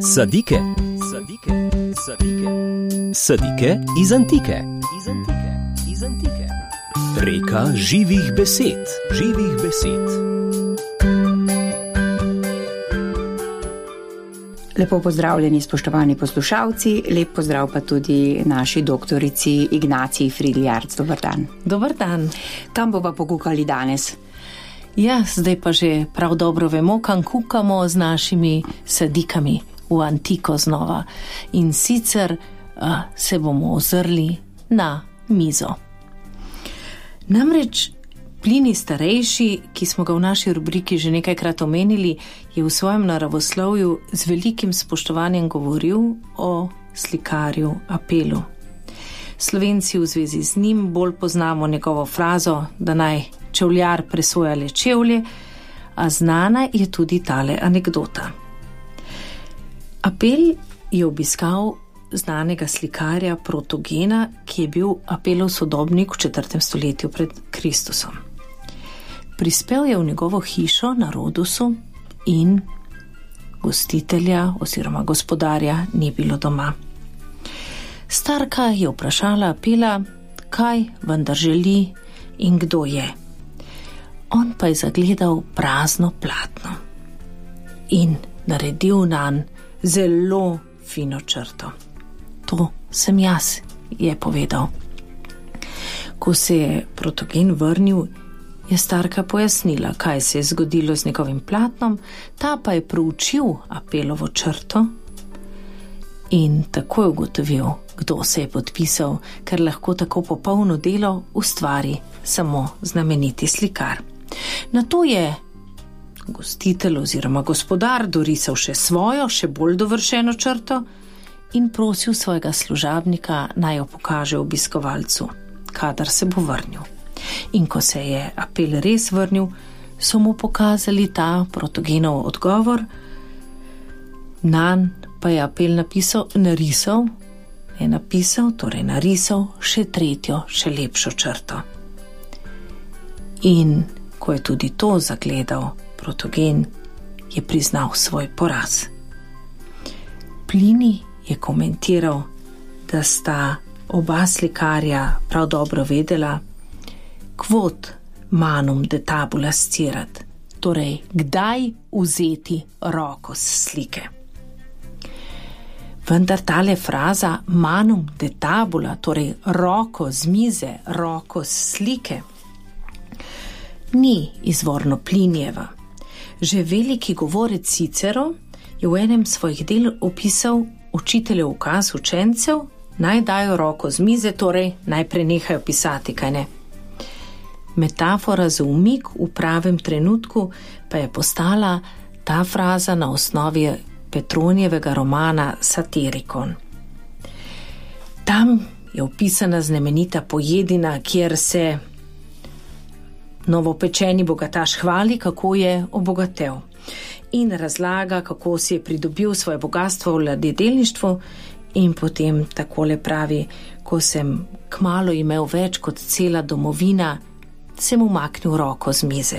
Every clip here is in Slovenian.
Sadike. Sadike iz antike. Reka živih besed. Lepo pozdravljeni, spoštovani poslušalci, lep pozdrav pa tudi naši doktorici Ignaciji Fridl-Jarc. Dobar dan. Dobar dan. Kam bova pokukali danes? Ja, zdaj pa že prav dobro vemo, kam kukamo z našimi sadikami v antiko znova. In sicer se bomo ozrli na mizo. Namreč Plinij starejši, ki smo ga v naši rubriki že nekajkrat omenili, je v svojem naravoslovju z velikim spoštovanjem govoril o slikarju Apelu. Slovenci v zvezi z njim bolj poznamo njegovo frazo, da naj čevljar presoja le čevlje, a znana je tudi tale anekdota. Apel je obiskal znanega slikarja Protogena, ki je bil Apelov sodobnik v 4. stoletju pred Kristusom. Prispel je v njegovo hišo na Rodosu in gostitelja oziroma gospodarja ni bilo doma. Starka je vprašala Apela, kaj vendar želi in kdo je. On pa je zagledal prazno platno in naredil nanj zelo fino črto. To sem jaz, je povedal. Ko se je Protogen vrnil, je starka pojasnila, kaj se je zgodilo z njegovim platnom, ta pa je proučil Apelovo črto in takoj ugotovil, kdo se je podpisal, ker lahko tako popolno delo ustvari samo znameniti slikar. Nato je gostitelj oziroma gospodar dorisal še svojo, še bolj dovršeno črto in prosil svojega služabnika, naj jo pokaže obiskovalcu, kadar se bo vrnil. In ko se je Apel res vrnil, so mu pokazali ta Protogenov odgovor, nanj pa je Apel narisal še tretjo, še lepšo črto. In ko je tudi to zagledal Protogen, je priznal svoj poraz. Plinij je komentiral, da sta oba slikarja prav dobro vedela, quod manum de tabula scirat, torej kdaj vzeti roko s slike. Vendar tale fraza manum de tabula, torej roko z mize, roko s slike, ni izvorno Plinijeva. Že veliki govorec Cicero je v enem svojih del opisal učiteljev ukaz učencev, naj dajo roko z mize, torej naj prenehajo pisati, kaj ne. Metafora za umik v pravem trenutku pa je postala ta fraza na osnovi Petronijevega romana Satirikon. Tam je opisana znamenita pojedina, kjer se novopečeni bogataš hvali, kako je obogatel in razlaga, kako si je pridobil svoje bogatstvo v ladjedelništvu in potem takole pravi, ko sem kmalu imel več kot cela domovina, sem umaknil roko z mize.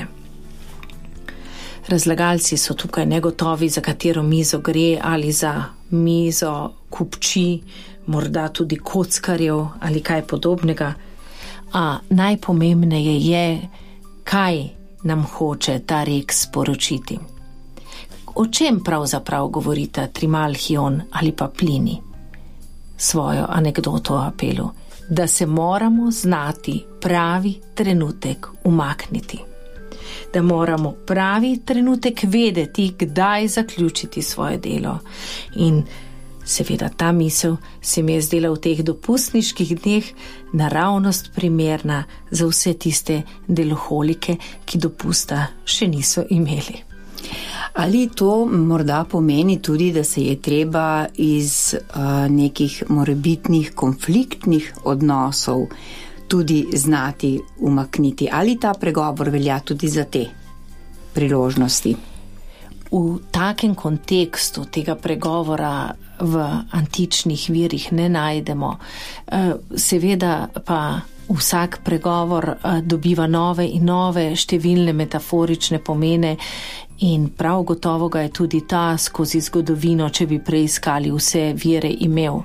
Razlagalci so tukaj negotovi, za katero mizo gre, ali za mizo kupči, morda tudi kockarjev ali kaj podobnega, a najpomembneje je, kaj nam hoče ta rek sporočiti. O čem pravzaprav govorita Trimalchion ali pa Plinij? Svojo anekdoto o Apelu, da se moramo znati pravi trenutek umakniti. Da moramo pravi trenutek vedeti, kdaj zaključiti svoje delo. In seveda ta misel se mi je zdela v teh dopustniških dneh naravnost primerna za vse tiste deloholike, ki dopusta še niso imeli. Ali to morda pomeni tudi, da se je treba iz nekih morebitnih konfliktnih odnosov tudi znati umakniti? Ali ta pregovor velja tudi za te priložnosti? V takem kontekstu tega pregovora v antičnih virih ne najdemo. Seveda pa Vsak pregovor dobiva nove in nove številne metaforične pomene in prav gotovo ga je tudi ta skozi zgodovino, če bi preiskali vse vire, imel.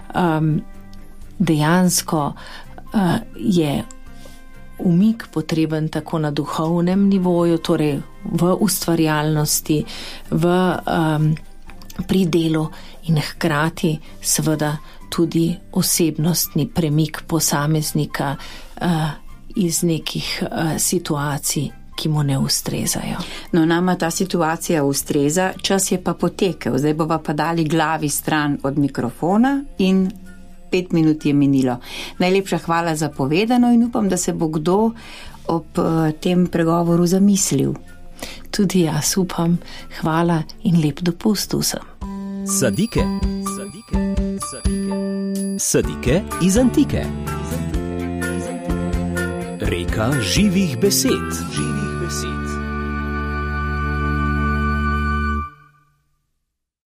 Dejansko je umik potreben tako na duhovnem nivoju, torej v ustvarjalnosti, pri delu in hkrati seveda tudi osebnostni premik posameznika iz nekih situacij, ki mu ne ustrezajo. No, nama ta situacija ustreza, čas je pa potekel, zdaj bova pa dali glavi stran od mikrofona in 5 minut je minilo. Najlepša hvala za povedano in upam, da se bo kdo ob tem pregovoru zamislil. Tudi jaz upam, hvala in lep dopust vsem. Sadike. Sadike iz antike. Reka živih besed.